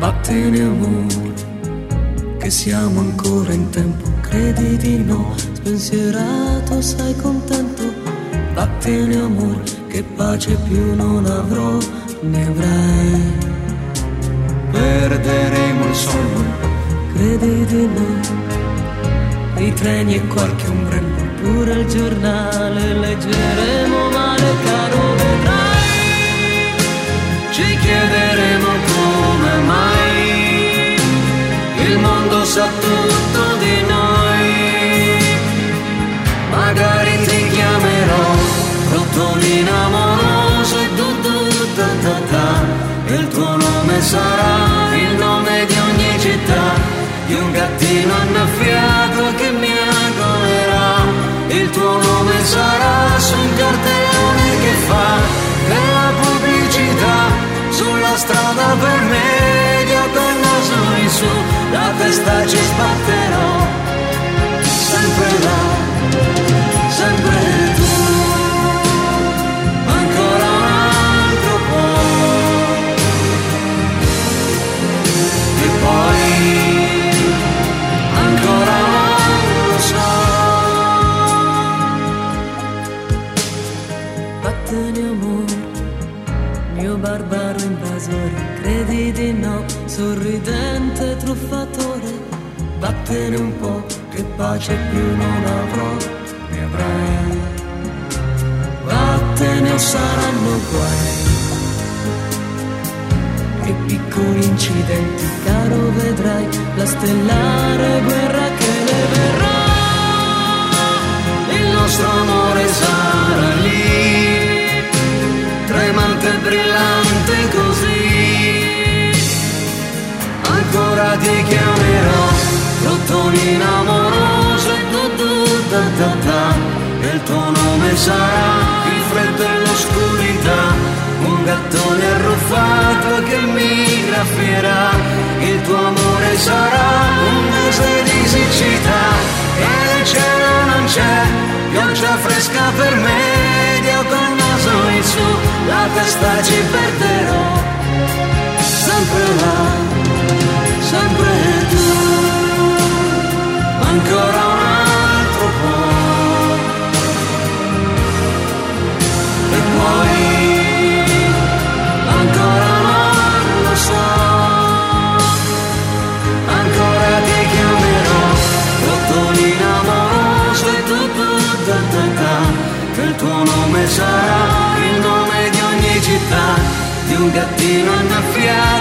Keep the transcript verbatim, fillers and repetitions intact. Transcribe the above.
Vattene amore, che siamo ancora in tempo, credi di no, spensierato, sei contento. Vattene amore, che pace più non avrò, ne avrai. Perderemo il sonno, credi di no, i treni e qualche ombrello, pure il giornale leggeremo male, caro vedrai. Ci chiederemo come mai il mondo sa tutto di noi. Magari ti chiamerò Rotolina amorosa e du du da da da. Il tuo nome sarà il nome di ogni città, di un gattino annaffiato che mi agolerà. Il tuo nome sarà su un cartellone che fa della pubblicità. Sulla strada per medio col naso in su, la testa ci sbatterò, sempre là, sempre tu, ancora un altro po', e poi ancora non lo so. Vattene amore, mio barbaro invasore, credi di no, sorridente truffatore. Vattene un po', che pace più non avrò, ne avrai. Vattene o saranno guai, che piccoli incidenti, caro vedrai, la stellare guerra che ne verrà. Il nostro amore sarà lì, tremante e brillante così. Ancora ti chiamerò Rotolina amorosa e du du da da da. Il tuo nome sarà il freddo e l'oscurità, un gattone arruffato che mi graffierà. Il tuo amore sarà un mese di siccità, e il cielo non c'è, pioggia fresca per me, io col naso in su, la testa ci perderò, sempre là, sempre tu, ancora un altro po', e poi ancora non lo so, ancora ti chiamerò Rotolina amorosa e tu tu da da da. Il tuo nome sarà il nome di ogni città, di un gattino annaffiato